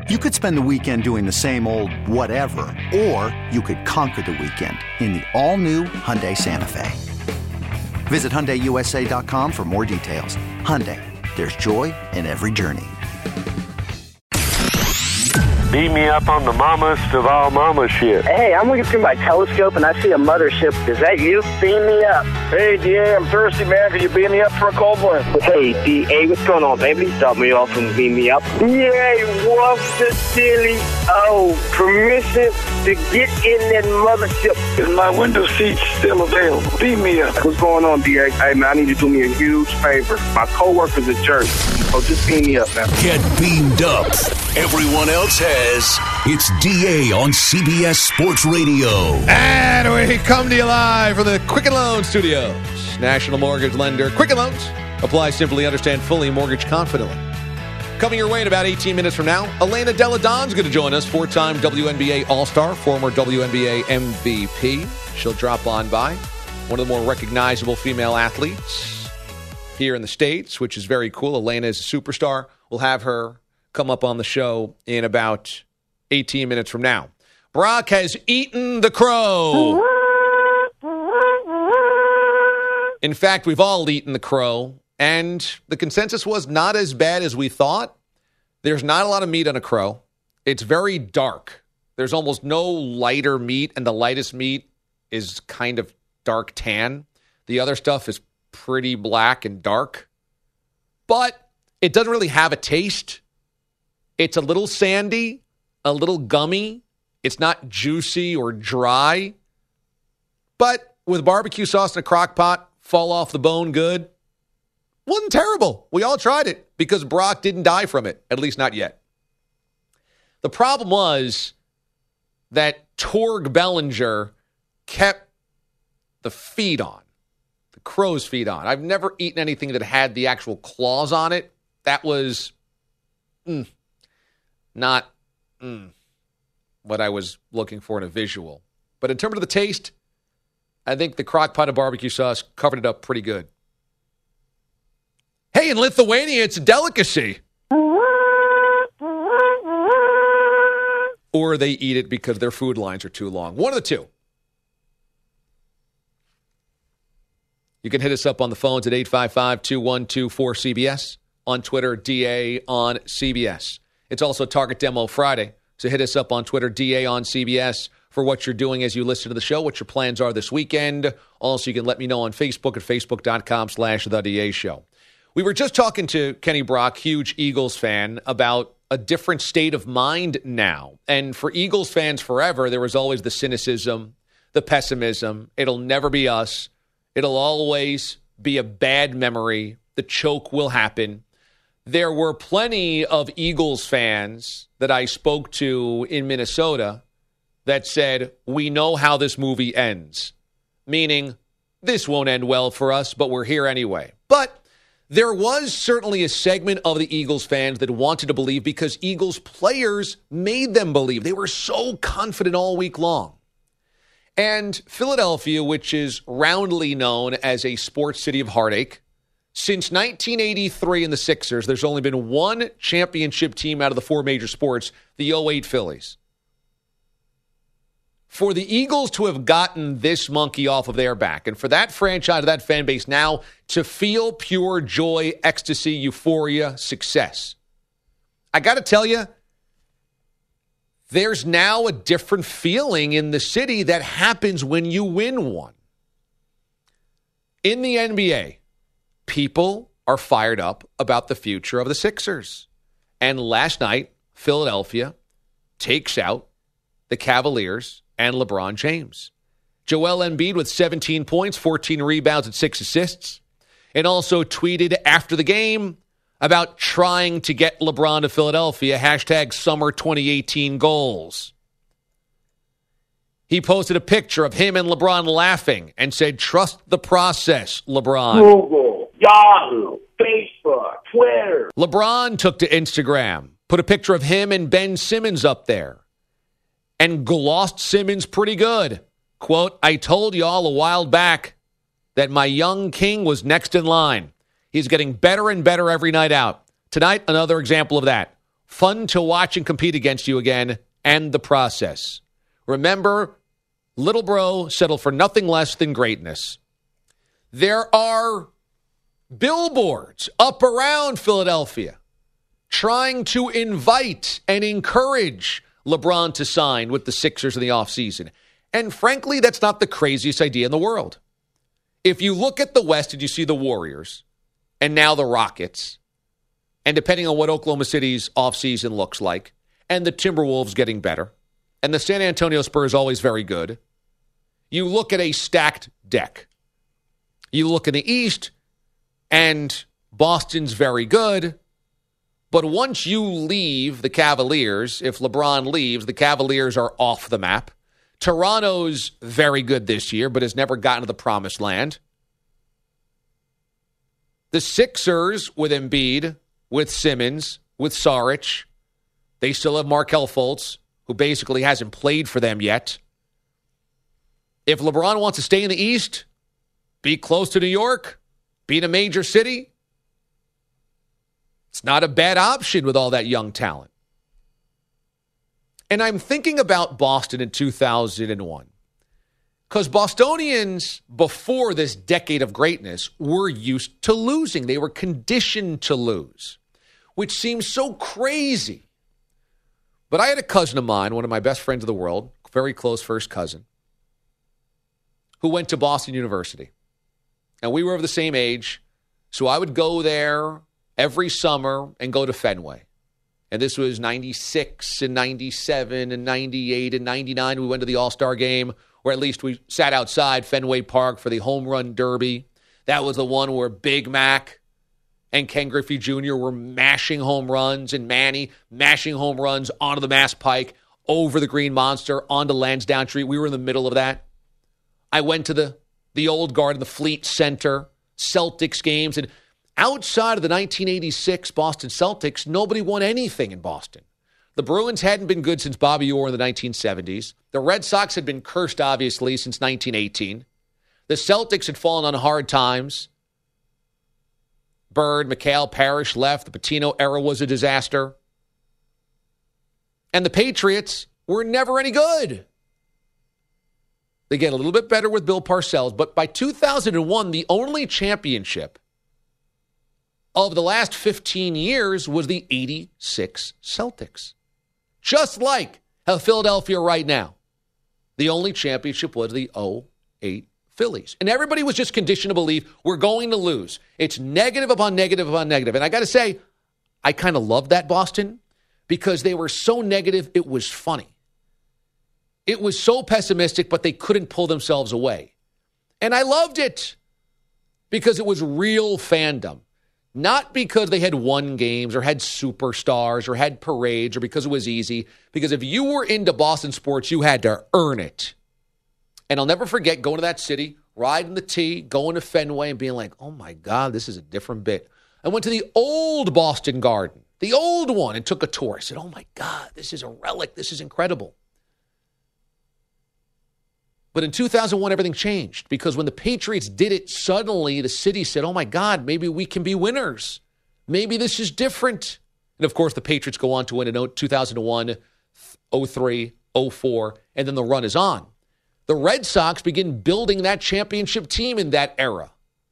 You could spend the weekend doing the same old whatever, or you could conquer the weekend in the all-new Hyundai Santa Fe. Visit HyundaiUSA.com for more details. Hyundai, there's joy in every journey. Beat me up on the mammast of all mama shit. Hey, I'm looking through my telescope and I see a mothership. Is that you? Beam me up. Hey, DA, I'm thirsty, man. Can you beam me up for a cold one? Hey, DA, what's going on, baby? Stop me off and beam me up. Yay, what's the silly? Oh, permission to get in that mothership. Is my window seat still available? Beam me up. What's going on, DA? Hey, man, I need you to do me a huge favor. My coworker's a jerk. So just beam me up, man. Get beamed up. Everyone else has. It's DA on CBS Sports Radio. And we come to you live from the Quicken Loans Studios. National mortgage lender Quicken Loans. Apply simply, understand fully, mortgage confidently. Coming your way in about 18 minutes from now, Elena Delle Donne's going to join us, four-time WNBA All-Star, former WNBA MVP. She'll drop on by. One of the more recognizable female athletes here in the States, which is very cool. Elena is a superstar. We'll have her come up on the show in about 18 minutes from now. Brock has eaten the crow. In fact, we've all eaten the crow, and the consensus was not as bad as we thought. There's not a lot of meat on a crow. It's very dark. There's almost no lighter meat, and the lightest meat is kind of dark tan. The other stuff is pretty black and dark, but it doesn't really have a taste. It's a little sandy, a little gummy. It's not juicy or dry. But with barbecue sauce in a crock pot, fall off the bone good. Wasn't terrible. We all tried it because Brock didn't die from it, at least not yet. The problem was that Torg Bellinger kept the feet on, the crow's feet on. I've never eaten anything that had the actual claws on it. That was not what I was looking for in a visual. But in terms of the taste, I think the crock pot of barbecue sauce covered it up pretty good. Hey, in Lithuania, it's a delicacy. Or they eat it because their food lines are too long. One of the two. You can hit us up on the phones at 855-212-4CBS. On Twitter, DA on CBS. It's also Target Demo Friday, so hit us up on Twitter, DA on CBS, for what you're doing as you listen to the show, what your plans are this weekend. Also, you can let me know on Facebook at facebook.com/The DA Show. We were just talking to Kenny Brock, huge Eagles fan, about a different state of mind now. And for Eagles fans forever, there was always the cynicism, the pessimism. It'll never be us. It'll always be a bad memory. The choke will happen. There were plenty of Eagles fans that I spoke to in Minnesota that said, we know how this movie ends. Meaning, this won't end well for us, but we're here anyway. But there was certainly a segment of the Eagles fans that wanted to believe because Eagles players made them believe. They were so confident all week long. And Philadelphia, which is roundly known as a sports city of heartache, since 1983 in the Sixers, there's only been one championship team out of the four major sports, the 08 Phillies. For the Eagles to have gotten this monkey off of their back, and for that franchise, that fan base now to feel pure joy, ecstasy, euphoria, success, I got to tell you, there's now a different feeling in the city that happens when you win one. In the NBA, people are fired up about the future of the Sixers. And last night, Philadelphia takes out the Cavaliers and LeBron James. Joel Embiid with 17 points, 14 rebounds, and 6 assists. And also tweeted after the game about trying to get LeBron to Philadelphia, hashtag summer 2018 goals. He posted a picture of him and LeBron laughing and said, trust the process, LeBron. Google, Yahoo, Facebook, Twitter. LeBron took to Instagram, put a picture of him and Ben Simmons up there, and glossed Simmons pretty good. Quote, I told y'all a while back that my young king was next in line. He's getting better and better every night out. Tonight, another example of that. fun to watch and compete against you again, and the process. Remember, little bro settled for nothing less than greatness. There are billboards up around Philadelphia trying to invite and encourage LeBron to sign with the Sixers in the offseason. And frankly, that's not the craziest idea in the world. If you look at the West and you see the Warriors and now the Rockets, and depending on what Oklahoma City's offseason looks like, and the Timberwolves getting better, and the San Antonio Spurs always very good, you look at a stacked deck. You look in the East, and Boston's very good, but once you leave the Cavaliers, if LeBron leaves, the Cavaliers are off the map. Toronto's very good this year, but has never gotten to the promised land. The Sixers with Embiid, with Simmons, with Saric, they still have Markelle Fultz, who basically hasn't played for them yet. If LeBron wants to stay in the East, be close to New York, be in a major city, it's not a bad option with all that young talent. And I'm thinking about Boston in 2001. Because Bostonians, before this decade of greatness, were used to losing. They were conditioned to lose, which seems so crazy. But I had a cousin of mine, one of my best friends in the world, very close first cousin, who went to Boston University. And we were of the same age, so I would go there every summer and go to Fenway. And this was 96 and 97 and 98 and 99. We went to the All-Star game, or at least we sat outside Fenway Park for the home run derby. That was the one where Big Mac and Ken Griffey Jr. were mashing home runs, and Manny mashing home runs onto the Mass Pike, over the Green Monster, onto Lansdowne Street. We were in the middle of that. I went to the Old Garden, the Fleet Center, Celtics games, and outside of the 1986 Boston Celtics, nobody won anything in Boston. The Bruins hadn't been good since Bobby Orr in the 1970s. The Red Sox had been cursed, obviously, since 1918. The Celtics had fallen on hard times. Bird, McHale, Parrish left. The Patino era was a disaster. And the Patriots were never any good. They get a little bit better with Bill Parcells, but by 2001, the only championship of the last 15 years was the 86 Celtics. Just like how Philadelphia right now, the only championship was the 08 Phillies. And everybody was just conditioned to believe we're going to lose. It's negative upon negative upon negative. And I got to say, I kind of love that Boston because they were so negative, it was funny. It was so pessimistic, but they couldn't pull themselves away. And I loved it because it was real fandom. Not because they had won games or had superstars or had parades or because it was easy. Because if you were into Boston sports, you had to earn it. And I'll never forget going to that city, riding the T, going to Fenway and being like, oh my God, this is a different bit. I went to the old Boston Garden, the old one, and took a tour. I said, oh my God, this is a relic. This is incredible. But in 2001, everything changed because when the Patriots did it, suddenly the city said, oh my God, maybe we can be winners. Maybe this is different. And of course, the Patriots go on to win in 2001, 03, 04, and then the run is on. The Red Sox begin building that championship team in that era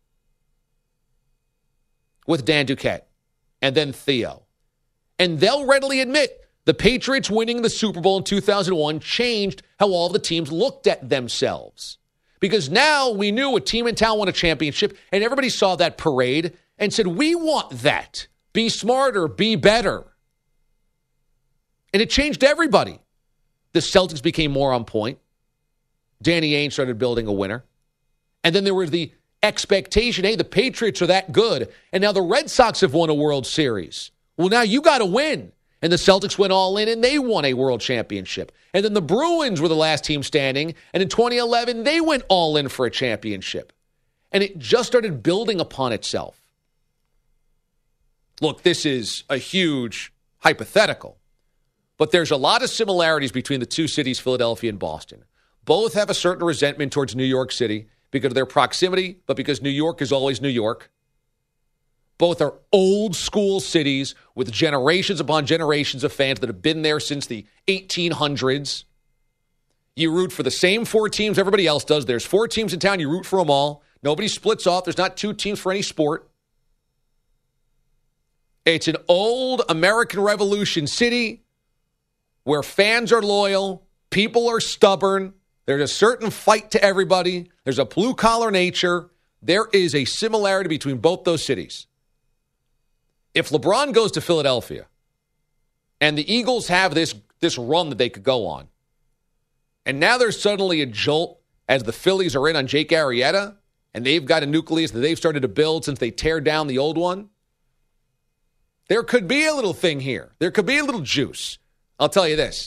with Dan Duquette and then Theo. And they'll readily admit the Patriots winning the Super Bowl in 2001 changed how all the teams looked at themselves. Because now we knew a team in town won a championship, and everybody saw that parade and said, we want that. Be smarter, be better. And it changed everybody. The Celtics became more on point. Danny Ainge started building a winner. And then there was the expectation, hey, the Patriots are that good. And now the Red Sox have won a World Series. Well, now you got to win. And the Celtics went all in, and they won a world championship. And then the Bruins were the last team standing. And in 2011, they went all in for a championship. And it just started building upon itself. Look, this is a huge hypothetical. But there's a lot of similarities between the two cities, Philadelphia and Boston. Both have a certain resentment towards New York City because of their proximity, but because New York is always New York. Both are old school cities with generations upon generations of fans that have been there since the 1800s. You root for the same 4 teams everybody else does. There's 4 teams in town. You root for them all. Nobody splits off. There's not 2 teams for any sport. It's an old American Revolution city where fans are loyal, people are stubborn, there's a certain fight to everybody, there's a blue-collar nature. There is a similarity between both those cities. If LeBron goes to Philadelphia and the Eagles have this run that they could go on, and now there's suddenly a jolt as the Phillies are in on Jake Arrieta, and they've got a nucleus that they've started to build since they tear down the old one, there could be a little thing here. There could be a little juice. I'll tell you this.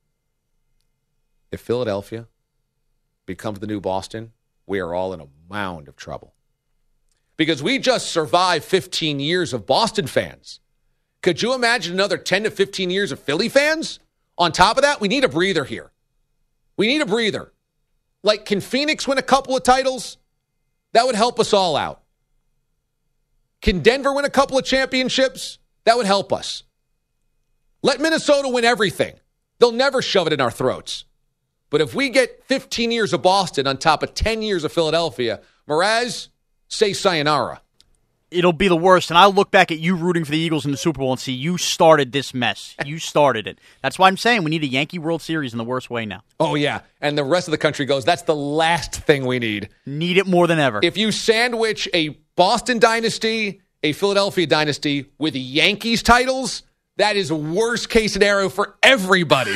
If Philadelphia becomes the new Boston, we are all in a mound of trouble. Because we just survived 15 years of Boston fans. Could you imagine another 10 to 15 years of Philly fans? On top of that, we need a breather here. We need a breather. Like, can Phoenix win a couple of titles? That would help us all out. Can Denver win a couple of championships? That would help us. Let Minnesota win everything. They'll never shove it in our throats. But if we get 15 years of Boston on top of 10 years of Philadelphia, Mraz, say sayonara. It'll be the worst. And I'll look back at you rooting for the Eagles in the Super Bowl and see you started this mess. You started it. That's why I'm saying we need a Yankee World Series in the worst way now. Oh, yeah. And the rest of the country goes, that's the last thing we need. Need it more than ever. If you sandwich a Boston dynasty, a Philadelphia dynasty with Yankees titles, that is a worst case scenario for everybody.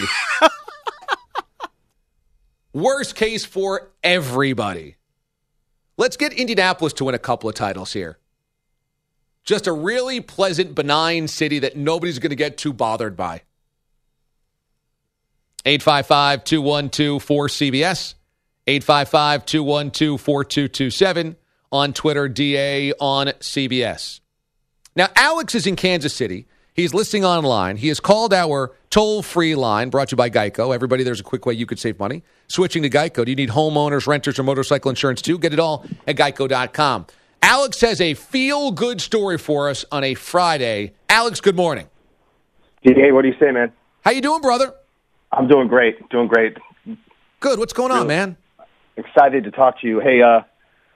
Worst case for everybody. Let's get Indianapolis to win a couple of titles here. Just a really pleasant, benign city that nobody's going to get too bothered by. 855-212-4CBS. 855-212-4227. On Twitter, DA on CBS. Now, Alex is in Kansas City. He's listening online. He has called our toll-free line, brought to you by Geico. Everybody, there's a quick way you could save money. Switching to Geico. Do you need homeowners, renters, or motorcycle insurance too? Get it all at Geico.com. Alex has a feel-good story for us on a Friday. Alex, good morning. Hey, what do you say, man? How you doing, brother? I'm doing great. Doing great. Good. What's going on, man? Excited to talk to you. Hey, a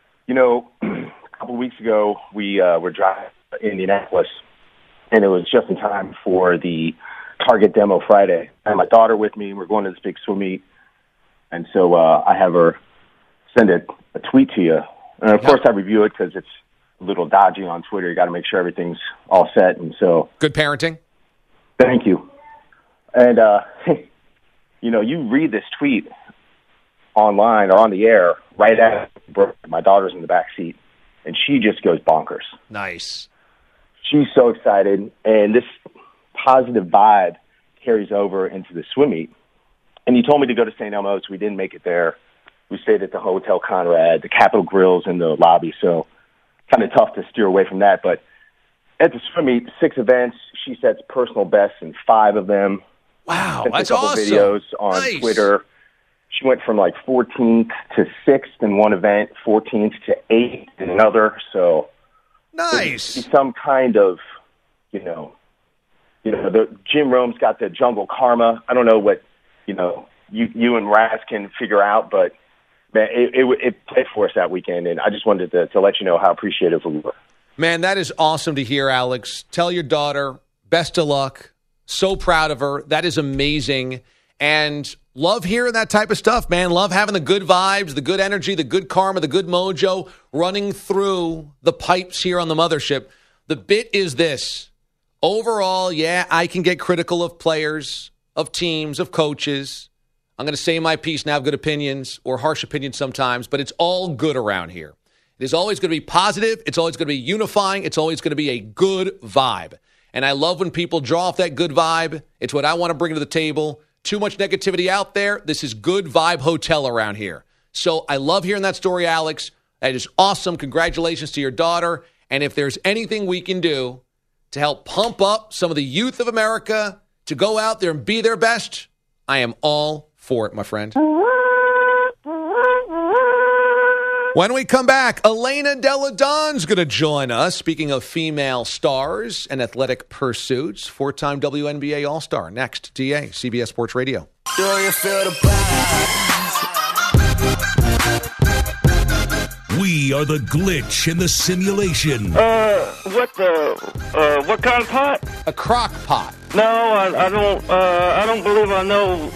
couple of weeks ago, we were driving to Indianapolis, and it was just in time for the Target Demo Friday. I had my daughter with me. We're going to this big swim meet, and so I have her send a tweet to you. And, of course, I review it because it's a little dodgy on Twitter. You got to make sure everything's all set. And so, good parenting. Thank you. And, you read this tweet online or on the air right after my daughter's in the back seat, and she just goes bonkers. Nice. She's so excited, and this positive vibe carries over into the swim meet. And you told me to go to St. Elmo's. We didn't make it there. We stayed at the Hotel Conrad, the Capitol Grill's in the lobby, so kind of tough to steer away from that. But at the swim meet, 6 events, she sets personal bests in 5 of them. Wow, sent that's a couple awesome. Videos on Twitter. She went from like 14th to 6th in one event, 14th to 8th in another. So nice. Some kind of, the Jim Rome's got the jungle karma. I don't know what, you and Raz can figure out, but man, it played for us that weekend, and I just wanted to let you know how appreciative we were. Man, that is awesome to hear, Alex. Tell your daughter, best of luck. So proud of her. That is amazing. And love hearing that type of stuff, man. Love having the good vibes, the good energy, the good karma, the good mojo running through the pipes here on the mothership. The bit is this. Overall, yeah, I can get critical of players, of teams, of coaches. I'm going to say my piece and have good opinions or harsh opinions sometimes, but it's all good around here. It is always going to be positive. It's always going to be unifying. It's always going to be a good vibe. And I love when people draw off that good vibe. It's what I want to bring to the table. Too much negativity out there. This is good vibe hotel around here. So I love hearing that story, Alex. That is awesome. Congratulations to your daughter. And if there's anything we can do to help pump up some of the youth of America to go out there and be their best, I am all for it, my friend. When we come back, Elena Delle Donne's going to join us. Speaking of female stars and athletic pursuits, 4-time WNBA All-Star. Next, DA, CBS Sports Radio. Do you feel the buzz? We are the glitch in the simulation. What kind of pot? A crock pot. No, I don't believe I know,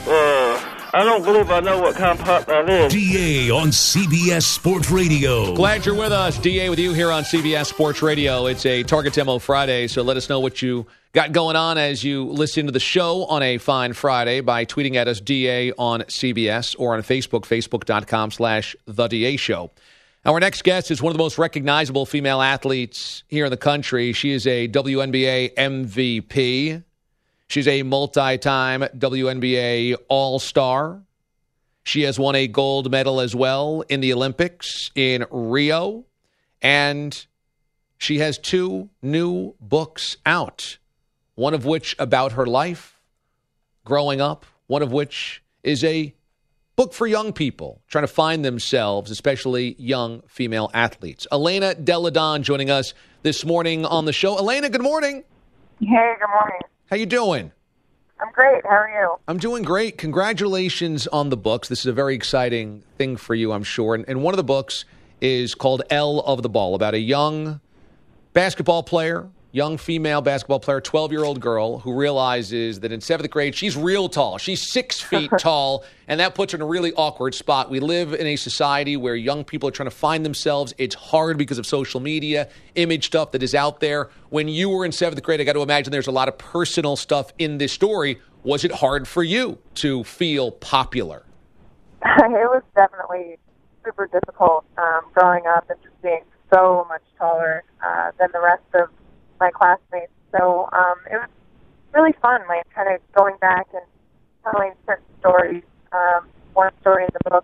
I don't believe I know what kind of pot that is. DA on CBS Sports Radio. Glad you're with us. DA with you here on CBS Sports Radio. It's a Target Demo Friday, so let us know what you got going on as you listen to the show on a fine Friday by tweeting at us DA on CBS or on Facebook, facebook.com/The DA Show. Our next guest is one of the most recognizable female athletes here in the country. She is a WNBA MVP. She's a multi-time WNBA All-Star. She has won a gold medal as well in the Olympics in Rio. And she has 2 new books out, one of which about her life growing up, one of which is a book for young people trying to find themselves, especially young female athletes. Elena Delle Donne joining us this morning on the show. Elena, good morning. Hey, good morning. How you doing? I'm great. How are you? I'm doing great. Congratulations on the books. This is a very exciting thing for you, I'm sure. And one of the books is called Elle of the Ball, about a young basketball player, young female basketball player, 12-year-old girl who realizes that in 7th grade, she's real tall. She's 6 feet tall, and that puts her in a really awkward spot. We live in a society where young people are trying to find themselves. It's hard because of social media, image stuff that is out there. When you were in 7th grade, I got to imagine there's a lot of personal stuff in this story. Was it hard for you to feel popular? It was definitely super difficult growing up and just being so much taller than the rest of my classmates. So it was really fun, like kind of going back and telling certain stories. One story in the book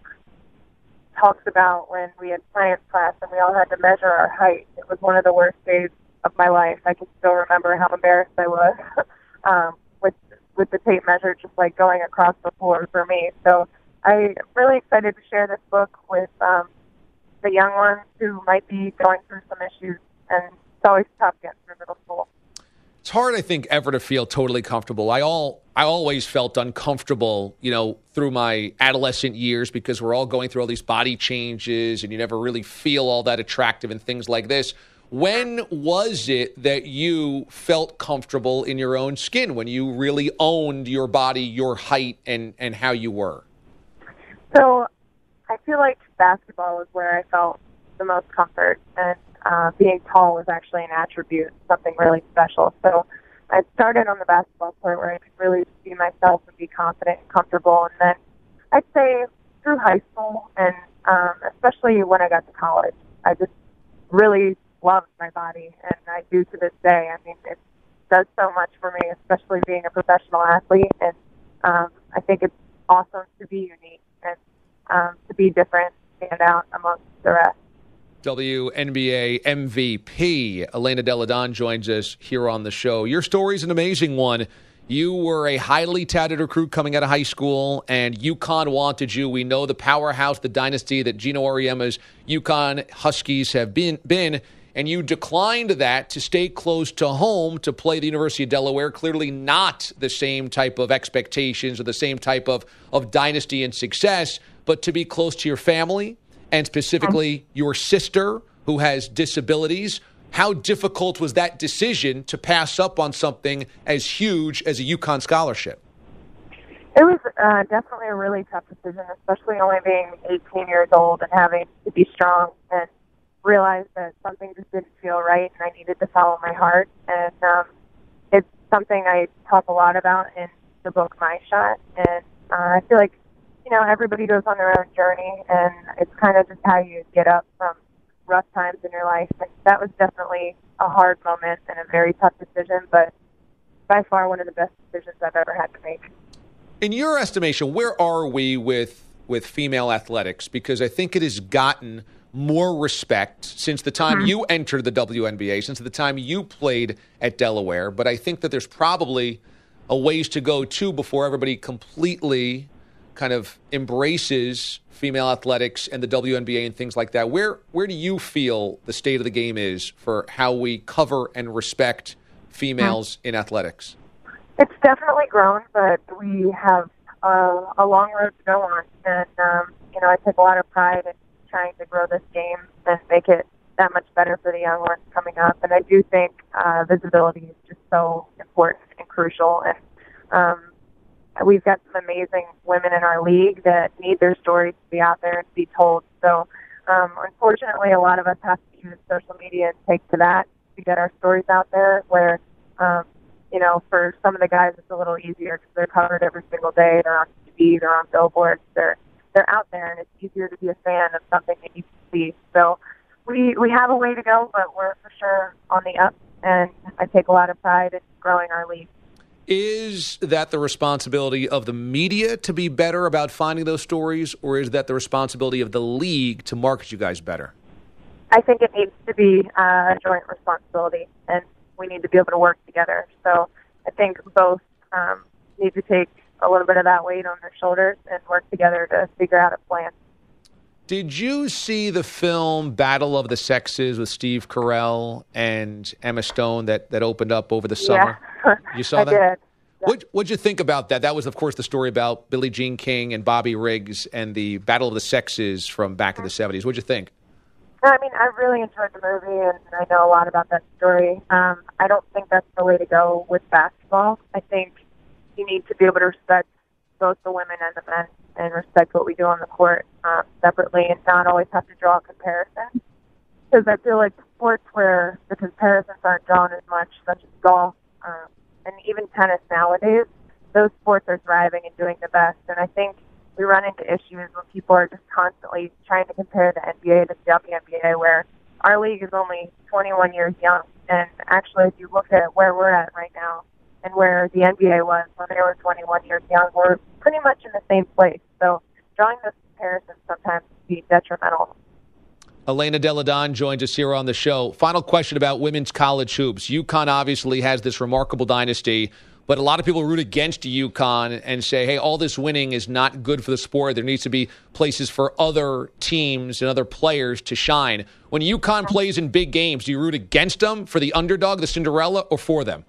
talks about when we had science class and we all had to measure our height. It was one of the worst days of my life. I can still remember how embarrassed I was with the tape measure just like going across the floor for me. So I'm really excited to share this book with the young ones who might be going through some issues, and it's always tough getting through middle school. It's hard, I think, ever to feel totally comfortable. I always felt uncomfortable, through my adolescent years because we're all going through all these body changes and you never really feel all that attractive and things like this. When was it that you felt comfortable in your own skin, when you really owned your body, your height, and how you were? So I feel like basketball is where I felt the most comfort, and being tall was actually an attribute, something really special. So I started on the basketball court where I could really be myself and be confident and comfortable. And then I'd say through high school and especially when I got to college, I just really loved my body, and I do to this day. I mean, it does so much for me, especially being a professional athlete. And I think it's awesome to be unique and to be different, stand out amongst the rest. WNBA MVP Elena Delle Donne joins us here on the show. Your story's an amazing one. You were a highly touted recruit coming out of high school, and UConn wanted you. We know the powerhouse, the dynasty that Gino Auriemma's UConn Huskies have been, and you declined that to stay close to home to play the University of Delaware. Clearly not the same type of expectations or the same type of dynasty and success, but to be close to your family, and specifically your sister who has disabilities. How difficult was that decision to pass up on something as huge as a UConn scholarship? It was definitely a really tough decision, especially only being 18 years old and having to be strong and realize that something just didn't feel right and I needed to follow my heart. And it's something I talk a lot about in the book My Shot. And I feel like, everybody goes on their own journey, and it's kind of just how you get up from rough times in your life. And that was definitely a hard moment and a very tough decision, but by far one of the best decisions I've ever had to make. In your estimation, where are we with female athletics? Because I think it has gotten more respect since the time you entered the WNBA, since the time you played at Delaware. But I think that there's probably a ways to go, too, before everybody completely kind of embraces female athletics and the WNBA and things like that. Where do you feel the state of the game is for how we cover and respect females in athletics? It's definitely grown, but we have a long road to go on. And, I take a lot of pride in trying to grow this game and make it that much better for the young ones coming up. And I do think visibility is just so important and crucial. And we've got some amazing women in our league that need their stories to be out there and be told. So, unfortunately, a lot of us have to use social media and take to that to get our stories out there where, for some of the guys, it's a little easier because they're covered every single day. They're on TV, they're on billboards, they're out there, and it's easier to be a fan of something that you can see. So we have a way to go, but we're for sure on the up, and I take a lot of pride in growing our league. Is that the responsibility of the media to be better about finding those stories, or is that the responsibility of the league to market you guys better? I think it needs to be a joint responsibility, and we need to be able to work together. So I think both need to take a little bit of that weight on their shoulders and work together to figure out a plan. Did you see the film Battle of the Sexes with Steve Carell and Emma Stone that opened up over the summer? Yeah. You saw that? I did. Yeah. What'd you think about that? That was, of course, the story about Billie Jean King and Bobby Riggs and the Battle of the Sexes from back in the 70s. What'd you think? I mean, I really enjoyed the movie, and I know a lot about that story. I don't think that's the way to go with basketball. I think you need to be able to respect both the women and the men and respect what we do on the court separately and not always have to draw a comparison. Because I feel like sports where the comparisons aren't drawn as much, such as golf and even tennis nowadays, those sports are thriving and doing the best. And I think we run into issues when people are just constantly trying to compare the NBA to the WNBA, where our league is only 21 years young. And actually, if you look at where we're at right now and where the NBA was when they were 21 years young, we're pretty much in the same place. So drawing those comparisons sometimes can be detrimental. Elena Delle Donne joins us here on the show. Final question about women's college hoops. UConn obviously has this remarkable dynasty, but a lot of people root against UConn and say, hey, all this winning is not good for the sport. There needs to be places for other teams and other players to shine. When UConn plays in big games, do you root against them, for the underdog, the Cinderella, or for them?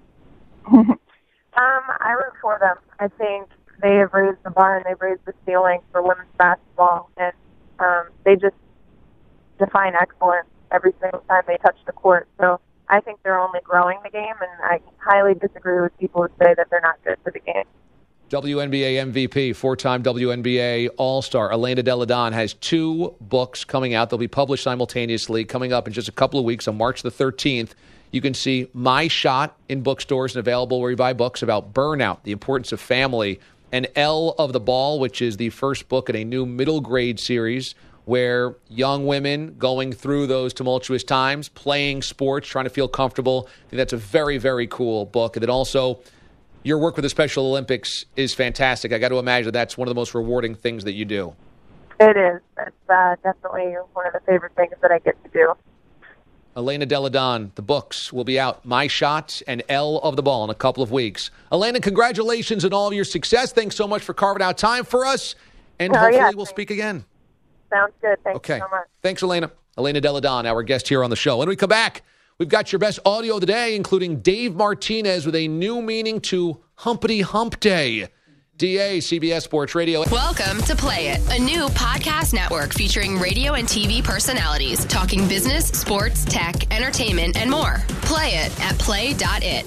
I root for them. I think they have raised the bar and they've raised the ceiling for women's basketball, and they just define excellence every single time they touch the court. So I think they're only growing the game, and I highly disagree with people who say that they're not good for the game. WNBA MVP, four-time WNBA All-Star, Elena Delle Donne has 2 books coming out. They'll be published simultaneously coming up in just a couple of weeks on March the 13th. You can see My Shot in bookstores and available where you buy books about burnout, the importance of family, and L of the Ball, which is the first book in a new middle grade series where young women going through those tumultuous times, playing sports, trying to feel comfortable. I think that's a very, very cool book. And then also, your work with the Special Olympics is fantastic. I got to imagine that's one of the most rewarding things that you do. It is. It's definitely one of the favorite things that I get to do. Elena Delle Donne, the books will be out, My Shot and L of the Ball, in a couple of weeks. Elena, congratulations on all of your success. Thanks so much for carving out time for us, and hopefully we'll speak again. Sounds good. Thank you so much. Thanks, Elena. Elena Delle Donne, our guest here on the show. When we come back, we've got your best audio of the day, including Dave Martinez with a new meaning to Humpty Hump Day. DA, CBS Sports Radio. Welcome to Play It, a new podcast network featuring radio and TV personalities talking business, sports, tech, entertainment, and more. Play it at play.it.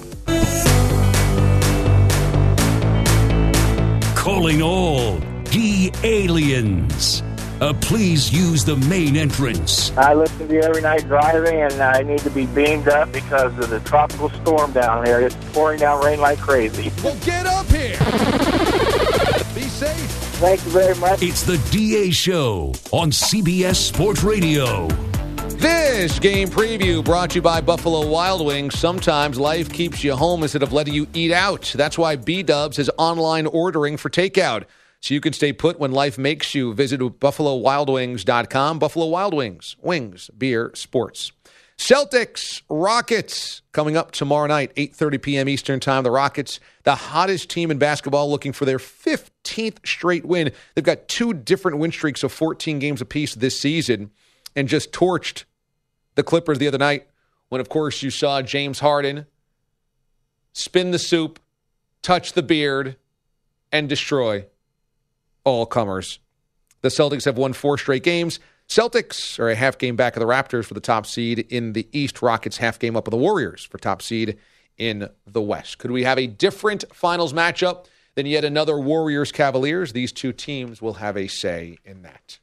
Calling all D-Aliens. Please use the main entrance. I listen to you every night driving, and I need to be beamed up because of the tropical storm down here. It's pouring down rain like crazy. Well, get up here. Be safe. Thank you very much. It's the DA Show on CBS Sports Radio. This game preview brought to you by Buffalo Wild Wings. Sometimes life keeps you home instead of letting you eat out. That's why B-Dubs has online ordering for takeout, so you can stay put when life makes you. Visit BuffaloWildWings.com. Buffalo Wild Wings. Wings, beer, sports. Celtics, Rockets, coming up tomorrow night, 8:30 p.m. Eastern Time. The Rockets, the hottest team in basketball, looking for their 15th straight win. They've got 2 different win streaks of 14 games apiece this season and just torched the Clippers the other night when, of course, you saw James Harden spin the soup, touch the beard, and destroy all comers. The Celtics have won 4 straight games. Celtics are a half game back of the Raptors for the top seed in the East. Rockets half game up of the Warriors for top seed in the West. Could we have a different finals matchup than yet another Warriors-Cavaliers? These 2 teams will have a say in that.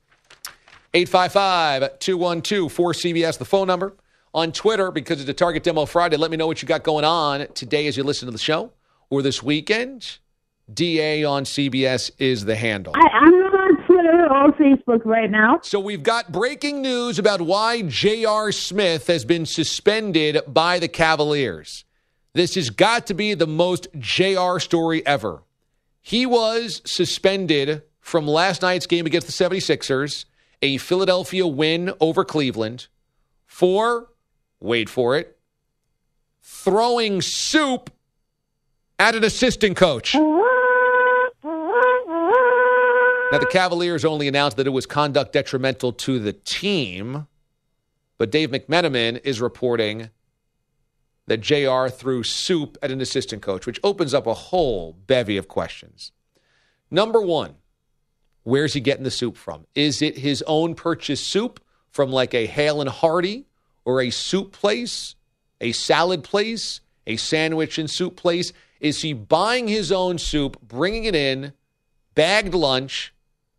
855-212-4CBS, the phone number. On Twitter, because it's a Target Demo Friday, let me know what you got going on today as you listen to the show or this weekend. DA on CBS is the handle. I'm not on Twitter or Facebook right now. So we've got breaking news about why J.R. Smith has been suspended by the Cavaliers. This has got to be the most J.R. story ever. He was suspended from last night's game against the 76ers, a Philadelphia win over Cleveland, for, wait for it, throwing soup at an assistant coach. Now, the Cavaliers only announced that it was conduct detrimental to the team, but Dave McMenamin is reporting that JR threw soup at an assistant coach, which opens up a whole bevy of questions. Number one, where's he getting the soup from? Is it his own purchased soup from like a Hale and Hearty or a soup place, a salad place, a sandwich and soup place? Is he buying his own soup, bringing it in, bagged lunch,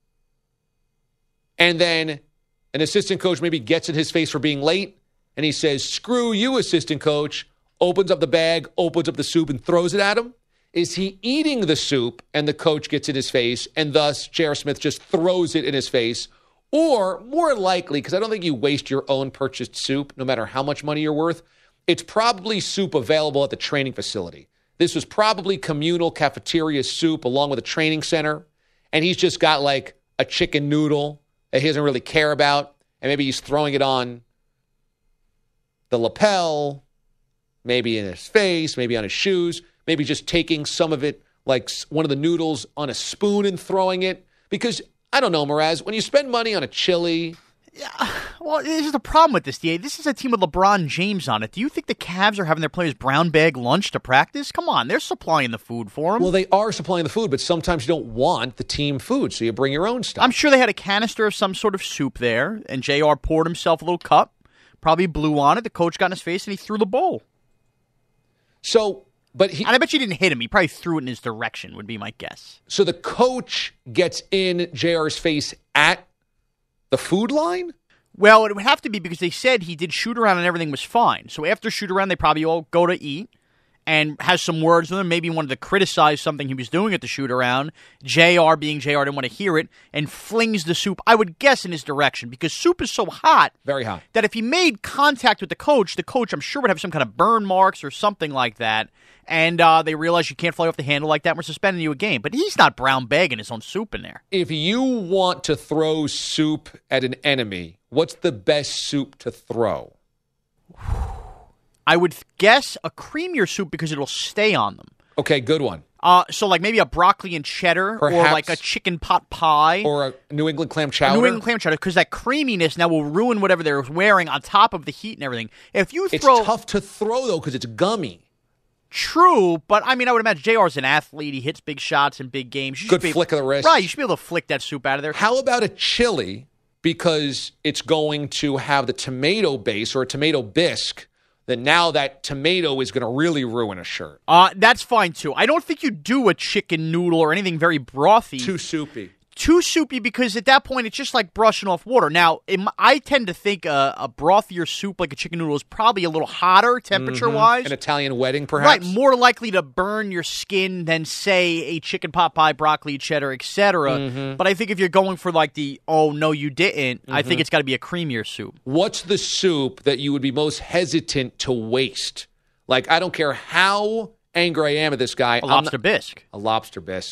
and then an assistant coach maybe gets in his face for being late, and he says, screw you, assistant coach, opens up the bag, opens up the soup, and throws it at him? Is he eating the soup, and the coach gets in his face, and thus J.R. Smith just throws it in his face? Or, more likely, because I don't think you waste your own purchased soup, no matter how much money you're worth, it's probably soup available at the training facility. This was probably communal cafeteria soup along with a training center, and he's just got like a chicken noodle that he doesn't really care about, and maybe he's throwing it on the lapel, maybe in his face, maybe on his shoes, maybe just taking some of it, like one of the noodles, on a spoon and throwing it. Because, I don't know, Mraz, when you spend money on a chili... Yeah, well, this is the problem with this, DA. This is a team with LeBron James on it. Do you think the Cavs are having their players brown bag lunch to practice? Come on, they're supplying the food for them. Well, they are supplying the food, but sometimes you don't want the team food, so you bring your own stuff. I'm sure they had a canister of some sort of soup there, and JR poured himself a little cup, probably blew on it. The coach got in his face, and he threw the bowl. So, but and I bet you didn't hit him. He probably threw it in his direction, would be my guess. So the coach gets in JR's face at the food line? Well, it would have to be because they said he did shoot around and everything was fine. So after shoot around, they probably all go to eat and has some words with him. Maybe wanted to criticize something he was doing at the shoot around. JR, being JR, didn't want to hear it and flings the soup, I would guess, in his direction because soup is so hot. Very hot. That if he made contact with the coach, I'm sure, would have some kind of burn marks or something like that. And they realize you can't fly off the handle like that. We're suspending you a game. But he's not brown bagging his own soup in there. If you want to throw soup at an enemy, what's the best soup to throw? I would guess a creamier soup because it'll stay on them. Okay, good one. So like maybe a broccoli and cheddar, perhaps, or like a chicken pot pie. Or a New England clam chowder. New England clam chowder, because that creaminess now will ruin whatever they're wearing on top of the heat and everything. It's tough to throw, though, because it's gummy. True, but I mean, I would imagine JR's an athlete. He hits big shots in big games. Good flick of the wrist. Right, you should be able to flick that soup out of there. How about a chili? Because it's going to have the tomato base or a tomato bisque. Then now that tomato is going to really ruin a shirt. That's fine, too. I don't think you do a chicken noodle or anything very brothy. Too soupy. Too soupy because at that point it's just like brushing off water. Now, I tend to think a brothier soup like a chicken noodle is probably a little hotter temperature-wise. An Italian wedding, perhaps? Right, more likely to burn your skin than, say, a chicken pot pie, broccoli, cheddar, etc. But I think if you're going for like the, oh, no, you didn't, I think it's got to be a creamier soup. What's the soup that you would be most hesitant to waste? Like, I don't care how angry I am at this guy. A lobster bisque. A lobster bisque.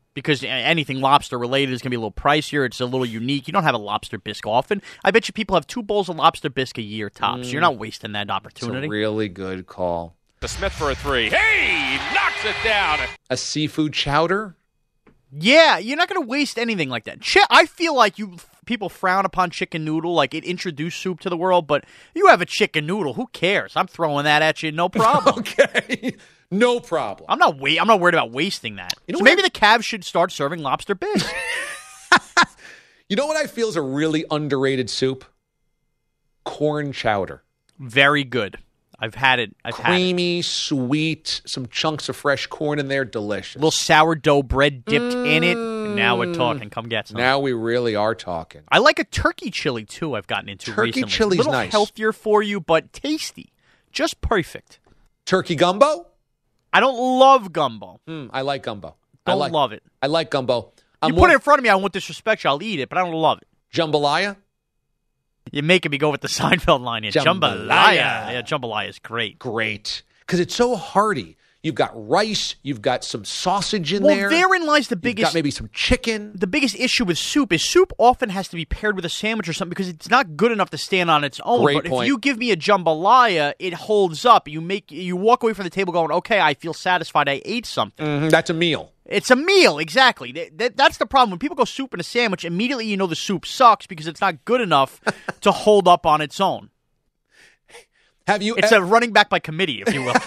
because anything lobster related is going to be a little pricier. It's a little unique. You don't have a lobster bisque often. I bet you people have 2 bowls of lobster bisque a year tops. You're not wasting that opportunity. It's a really good call. To Smith for a 3. Hey, knocks it down. A seafood chowder? Yeah, you're not going to waste anything like that. I feel like people frown upon chicken noodle, like it introduced soup to the world, but you have a chicken noodle, who cares? I'm throwing that at you, no problem. Okay, no problem. I'm not worried about wasting that. So maybe the Cavs should start serving lobster bisque. You know what I feel is a really underrated soup? Corn chowder. Very good. I've had it. Creamy, sweet, some chunks of fresh corn in there, delicious. Little sourdough bread dipped in it. Now we're talking. Come get some. Now we really are talking. I like a turkey chili, too, I've gotten into recently. Turkey chili's nice. A little nice. healthier for you, but tasty. Just perfect. Turkey gumbo? I don't love gumbo. I like gumbo. Don't love it. I like gumbo. You put it in front of me, I won't disrespect you. I'll eat it, but I don't love it. Jambalaya? You're making me go with the Seinfeld line here. Jambalaya. Yeah, jambalaya is great. Great. Because it's so hearty. You've got rice. You've got some sausage in there. Well, therein lies the biggest... You've got maybe some chicken. The biggest issue with soup is soup often has to be paired with a sandwich or something because it's not good enough to stand on its own. Great but point. If you give me a jambalaya, it holds up. You walk away from the table going, okay, I feel satisfied. I ate something. That's a meal. It's a meal, exactly. That's the problem. When people go soup and a sandwich, immediately you know the soup sucks because it's not good enough to hold up on its own. It's a running back by committee, if you will.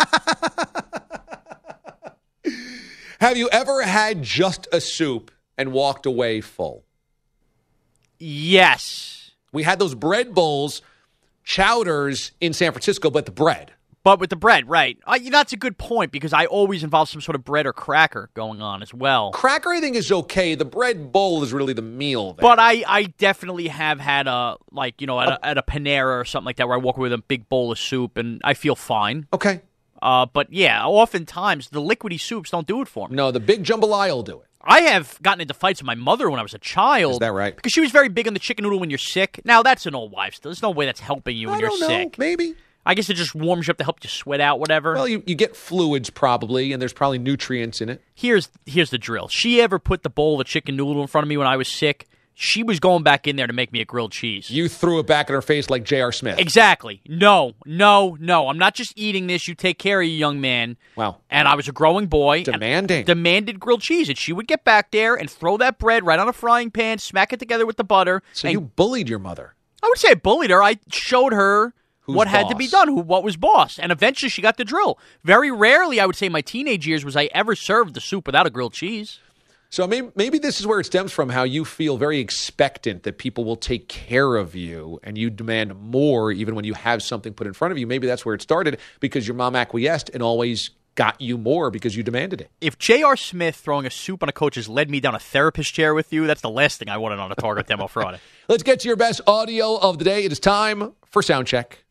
Have you ever had just a soup and walked away full? Yes. We had those bread bowls, chowders in San Francisco, but the bread. But with the bread, right. That's a good point because I always involve some sort of bread or cracker going on as well. Cracker, I think, is okay. The bread bowl is really the meal there. But I definitely have had at a Panera or something like that where I walk away with a big bowl of soup and I feel fine. Okay. But yeah, oftentimes the liquidy soups don't do it for me. No, the big jambalaya will do it. I have gotten into fights with my mother when I was a child. Is that right? Because she was very big on the chicken noodle when you're sick. Now, that's an old wives' tale. There's no way that's helping you when you're sick. Maybe. I guess it just warms you up to help you sweat out, whatever. Well, you get fluids probably, and there's probably nutrients in it. Here's the drill. She ever put the bowl of chicken noodle in front of me when I was sick, she was going back in there to make me a grilled cheese. You threw it back in her face like J.R. Smith. Exactly. No. I'm not just eating this. You take care of you, young man. Wow. And I was a growing boy. Demanded grilled cheese. And she would get back there and throw that bread right on a frying pan, smack it together with the butter. So you bullied your mother. I would say I bullied her. I showed her what had to be boss? done, what was boss. And eventually she got the drill. Very rarely, I would say in my teenage years, was I ever served the soup without a grilled cheese. So maybe this is where it stems from, how you feel very expectant that people will take care of you and you demand more even when you have something put in front of you. Maybe that's where it started because your mom acquiesced and always got you more because you demanded it. If J.R. Smith throwing a soup on a coach has led me down a therapist chair with you, that's the last thing I wanted on a Target Demo Friday. Let's get to your best audio of the day. It is time for Sound Check.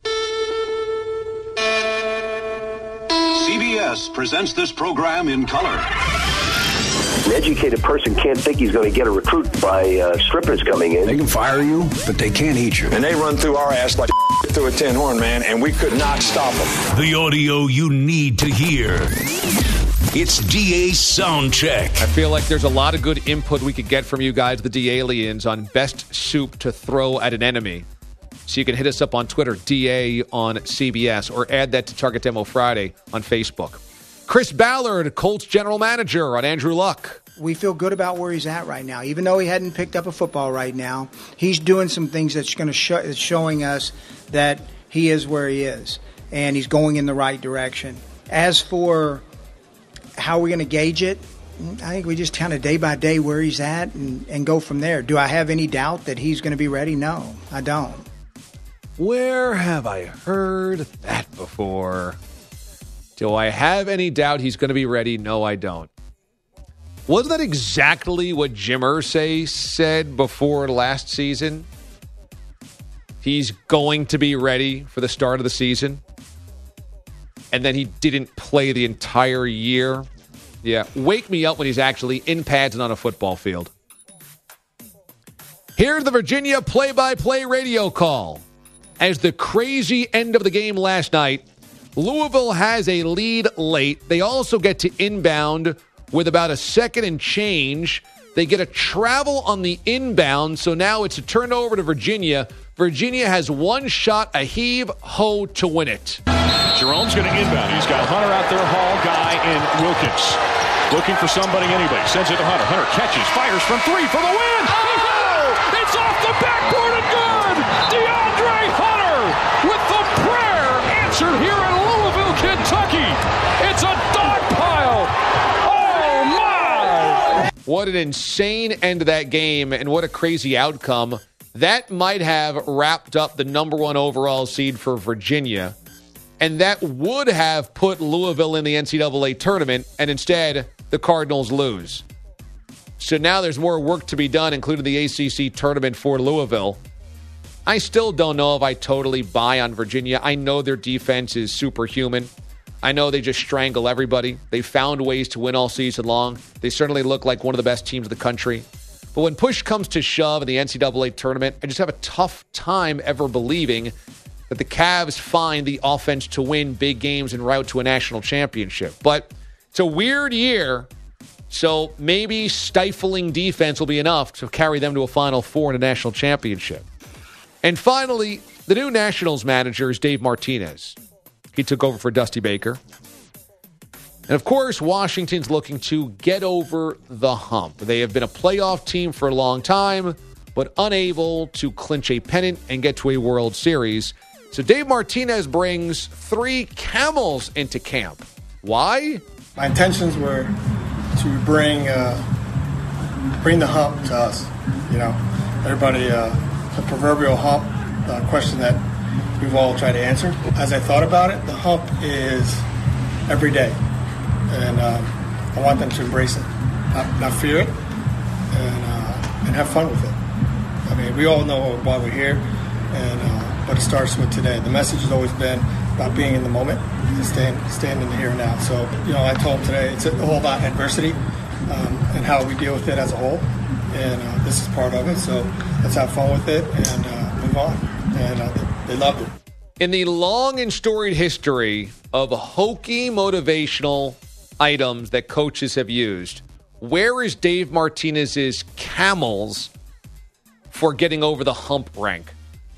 CBS presents this program in color. An educated person can't think he's going to get a recruit by strippers coming in. They can fire you, but they can't eat you. And they run through our ass like through a tin horn, man, and we could not stop them. The audio you need to hear. It's DA's Sound Check. I feel like there's a lot of good input we could get from you guys, the D-Aliens, on best soup to throw at an enemy. So you can hit us up on Twitter, DA on CBS, or add that to Target Demo Friday on Facebook. Chris Ballard, Colts general manager, on Andrew Luck. We feel good about where he's at right now. Even though he hadn't picked up a football right now, he's doing some things that's going to showing us that he is where he is, and he's going in the right direction. As for how we're going to gauge it, I think we just kind of day by day where he's at and go from there. Do I have any doubt that he's going to be ready? No, I don't. Where have I heard that before? Do I have any doubt he's going to be ready? No, I don't. Wasn't that exactly what Jim Irsay said before last season? He's going to be ready for the start of the season. And then he didn't play the entire year. Yeah, wake me up when he's actually in pads and on a football field. Here's the Virginia play-by-play radio call. As the crazy end of the game last night, Louisville has a lead late. They also get to inbound with about a second and change. They get a travel on the inbound, so now it's a turnover to Virginia. Virginia has one shot, a heave-ho to win it. Jerome's going to inbound. He's got Hunter out there, Hall, Guy, and Wilkins. Looking for somebody, anybody. Sends it to Hunter. Hunter catches, fires from three for the win. Oh! It's off the backboard and good! DeAndre Hunter with the prayer answered here in Louisville, Kentucky. It's a dog pile. Oh, my! What an insane end to that game, and what a crazy outcome. That might have wrapped up the number one overall seed for Virginia, and that would have put Louisville in the NCAA tournament, and instead, the Cardinals lose. So now there's more work to be done, including the ACC tournament for Louisville. I still don't know if I totally buy on Virginia. I know their defense is superhuman. I know they just strangle everybody. They found ways to win all season long. They certainly look like one of the best teams in the country. But when push comes to shove in the NCAA tournament, I just have a tough time ever believing that the Cavs find the offense to win big games en route to a national championship. But it's a weird year, so maybe stifling defense will be enough to carry them to a Final Four and a national championship. And finally, the new Nationals manager is Dave Martinez. He took over for Dusty Baker. And of course, Washington's looking to get over the hump. They have been a playoff team for a long time, but unable to clinch a pennant and get to a World Series. So Dave Martinez brings 3 camels into camp. Why? My intentions were to bring the hump to us. You know, everybody, the proverbial hump question that we've all tried to answer. As I thought about it, the hump is every day. And I want them to embrace it, not fear it, and have fun with it. I mean, we all know why we're here, but it starts with today. The message has always been about being in the moment, and staying in the here and now. So, you know, I told them today it's all about adversity and how we deal with it as a whole, and this is part of it. So let's have fun with it and move on. And they loved it. In the long and storied history of hokey motivational items that coaches have used, where is Dave Martinez's camels for getting over the hump rank?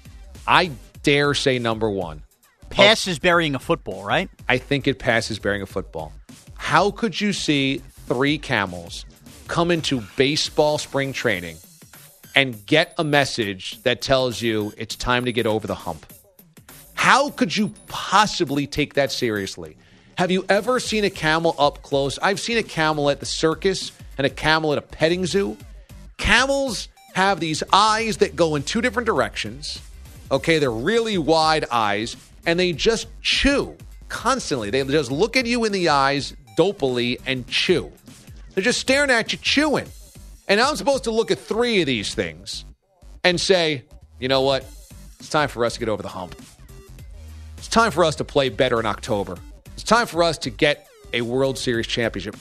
I dare say number 1. Passes burying a football, right? I think it passes burying a football. How could you see 3 camels come into baseball spring training and get a message that tells you it's time to get over the hump? How could you possibly take that seriously? Have you ever seen a camel up close? I've seen a camel at the circus and a camel at a petting zoo. Camels have these eyes that go in 2 different directions. Okay, they're really wide eyes, and they just chew constantly. They just look at you in the eyes dopily and chew. They're just staring at you chewing. And I'm supposed to look at 3 of these things and say, you know what? It's time for us to get over the hump. It's time for us to play better in October. It's time for us to get a World Series championship.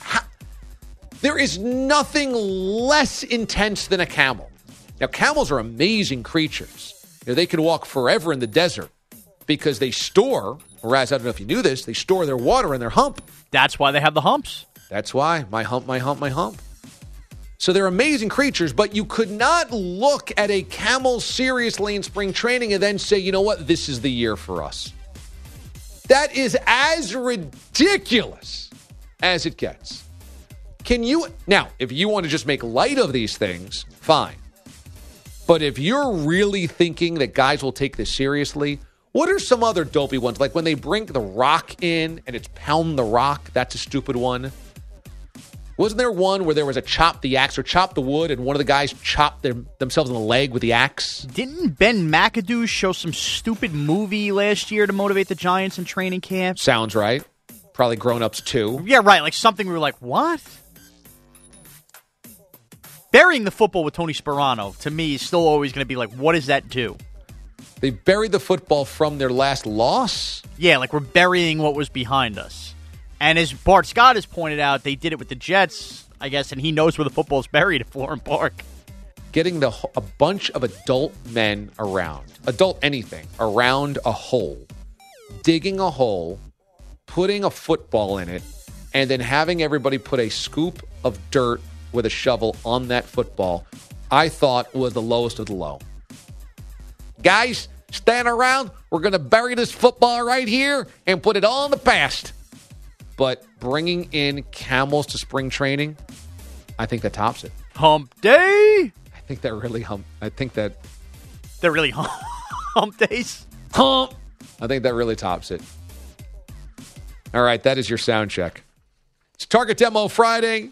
There is nothing less intense than a camel. Now, camels are amazing creatures. You know, they can walk forever in the desert because they store, whereas I don't know if you knew this, they store their water in their hump. That's why they have the humps. That's why. My hump, my hump, my hump. So they're amazing creatures, but you could not look at a camel seriously in spring training and then say, you know what, this is the year for us. That is as ridiculous as it gets. Now, if you want to just make light of these things, fine. But if you're really thinking that guys will take this seriously, what are some other dopey ones? Like when they bring The Rock in and it's Pound the Rock, that's a stupid one. Wasn't there one where there was a chop the axe or chop the wood and one of the guys chopped themselves in the leg with the axe? Didn't Ben McAdoo show some stupid movie last year to motivate the Giants in training camp? Sounds right. Probably Grown-Ups too. Yeah, right. Like something we were like, what? Burying the football with Tony Sperano, to me, is still always going to be like, what does that do? They buried the football from their last loss? Yeah, like we're burying what was behind us. And as Bart Scott has pointed out, they did it with the Jets, I guess, and he knows where the football's buried at Florham Park. Getting a bunch of adult men around a hole, digging a hole, putting a football in it, and then having everybody put a scoop of dirt with a shovel on that football, I thought was the lowest of the low. Guys, stand around. We're going to bury this football right here and put it all in the past. But bringing in camels to spring training, I think that tops it. Hump day. I think that really They're really hump days. Hump. I think that really tops it. All right, that is your sound check. It's Target Demo Friday.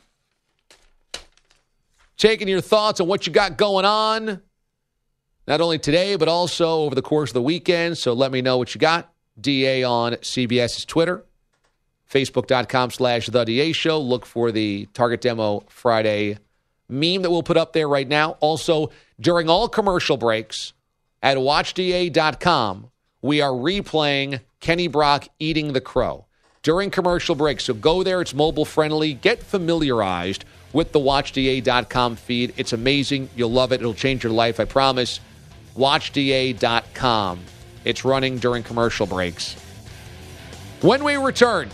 Taking your thoughts on what you got going on, not only today, but also over the course of the weekend. So let me know what you got. DA on CBS's Twitter, Facebook.com/The DA Show. Look for the Target Demo Friday meme that we'll put up there right now. Also, during all commercial breaks at WatchDA.com, we are replaying Kenny Brock eating the crow during commercial breaks. So go there. It's mobile friendly. Get familiarized with the WatchDA.com feed. It's amazing. You'll love it. It'll change your life, I promise. WatchDA.com. It's running during commercial breaks. When we return,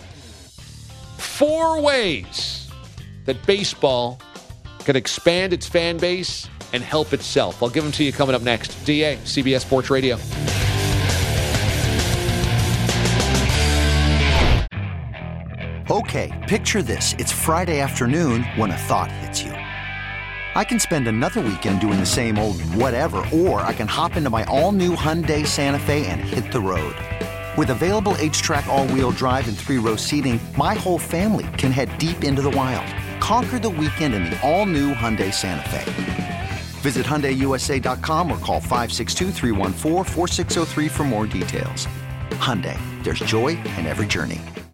4 ways that baseball can expand its fan base and help itself. I'll give them to you coming up next. DA, CBS Sports Radio. Okay, picture this. It's Friday afternoon when a thought hits you. I can spend another weekend doing the same old whatever, or I can hop into my all-new Hyundai Santa Fe and hit the road. With available H-Track all-wheel drive and 3-row seating, my whole family can head deep into the wild. Conquer the weekend in the all-new Hyundai Santa Fe. Visit HyundaiUSA.com or call 562-314-4603 for more details. Hyundai, there's joy in every journey.